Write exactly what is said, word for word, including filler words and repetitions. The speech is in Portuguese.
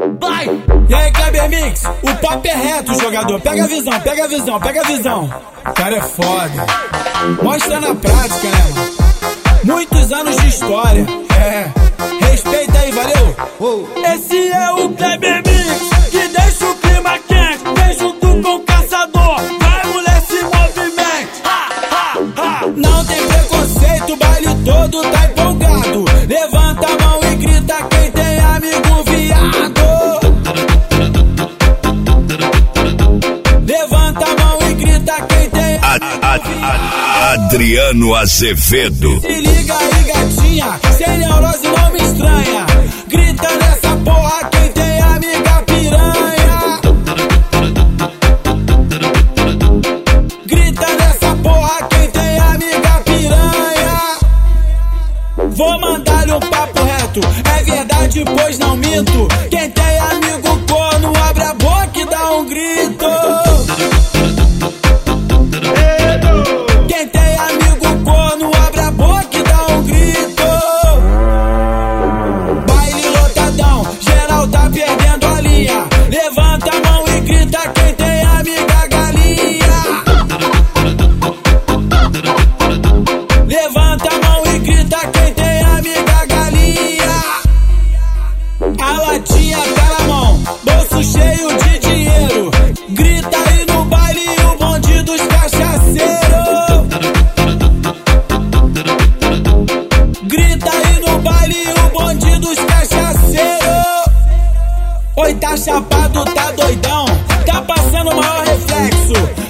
Vai! E aí, Kleber Mix, o papo é reto, jogador. Pega a visão, pega a visão, pega a visão. O cara é foda. Mostra na prática, né, mano? Muitos anos de história. É, respeita aí, valeu? Oh. Esse é o Kleber Mix, que deixa o clima quente. Vem junto com o caçador. Vai, mulher, se movimente. Ha, ha, ha. Não tem preconceito, o baile todo tá empolgado. Levanta a mão e grita quem tem amigo viado. Levanta a mão e grita quem tem a, a, a, Adriano Azevedo. Se liga aí, gatinha, sem neurose não me estranha. Grita nessa porra quem tem amiga piranha. Grita nessa porra quem tem amiga piranha. Vou mandar-lhe um papo reto, é verdade pois não minto. Quem tem amigo corno abre a boca e dá um grito. Quem tem amigo corno abre a boca e dá um grito. Baile lotadão, geral tá perdendo a linha. Levanta a mão e grita quem tem amiga galinha. Levanta a mão e grita quem tem amiga galinha. A latinha tá na mão, bolso cheio de dinheiro. Grita aí no baile o bonde dos cachaceiros. Grita aí no baile o bonde dos cachaceiros. Oi, tá chapado, tá doidão, tá passando o maior reflexo.